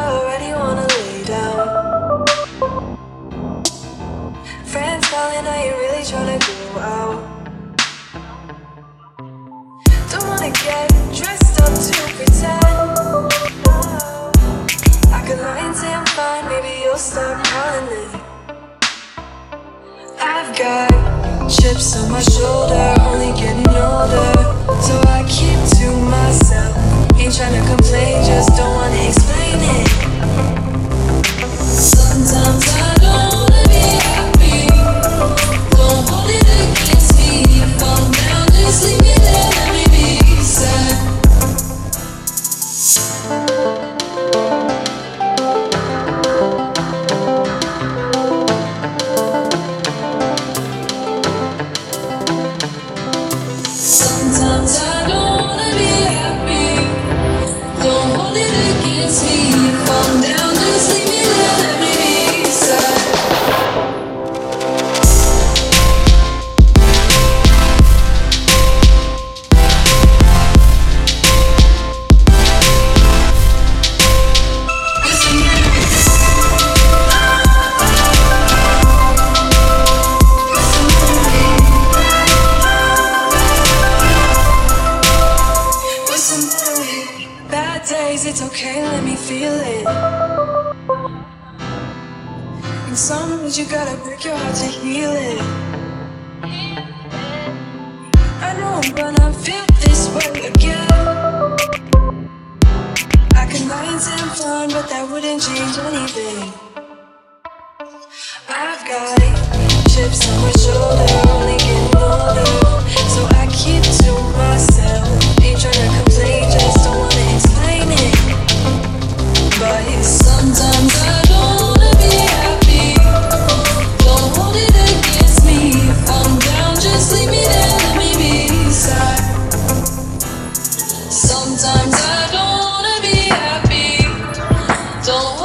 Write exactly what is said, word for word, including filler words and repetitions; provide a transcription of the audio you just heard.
already wanna lay down. Friends calling, are you really tryna go out? Don't wanna get dressed up to pretend. I could lie and say I'm fine, maybe you'll start calling it. I've got chips on my shoulder, only getting older, so I keep to myself. Ain't tryna complain, just don't wanna explain it. Sometimes I don't wanna be happy. Don't hold it against me. If I'm down, just leave me there, let me be sad. Sometimes I don't wanna be happy. Don't hold it against me. If I'm down, just leave me there, let me be sad. Bad days, it's okay, let me feel it. And sometimes you gotta break your heart to heal it. I know I'm gonna feel this way again. I could lie and say I'm fine, but that wouldn't change anything. I've got chips on my shoulder, only getting older, so I keep to myself. Ain't tryna complain, just don't wanna explain it. But sometimes I don't wanna be happy. Don't hold it against me. If I'm down, just leave me there, let me be sad. Sometimes I don't wanna be happy. Don't